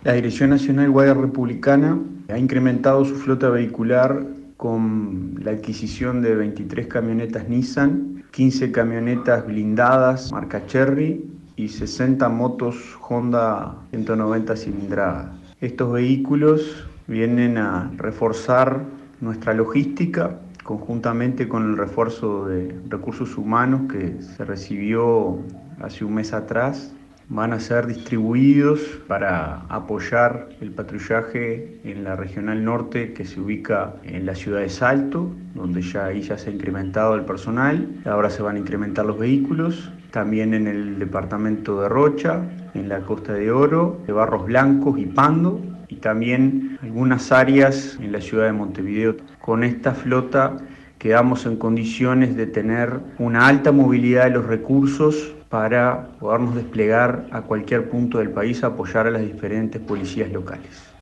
La Dirección Nacional Guardia Republicana ha incrementado su flota vehicular con la adquisición de 23 camionetas Nissan, 15 camionetas blindadas marca Cherry y 60 motos Honda 190 cilindrada. Estos vehículos vienen a reforzar nuestra logística conjuntamente con el refuerzo de recursos humanos que se recibió hace un mes atrás. Van a ser distribuidos para apoyar el patrullaje en la Regional Norte, que se ubica en la ciudad de Salto, donde ahí ya se ha incrementado el personal. Ahora se van a incrementar los vehículos. También en el departamento de Rocha, en la Costa de Oro, de Barros Blancos y Pando, y también algunas áreas en la ciudad de Montevideo. Con esta flota quedamos en condiciones de tener una alta movilidad de los recursos para podernos desplegar a cualquier punto del país a apoyar a las diferentes policías locales.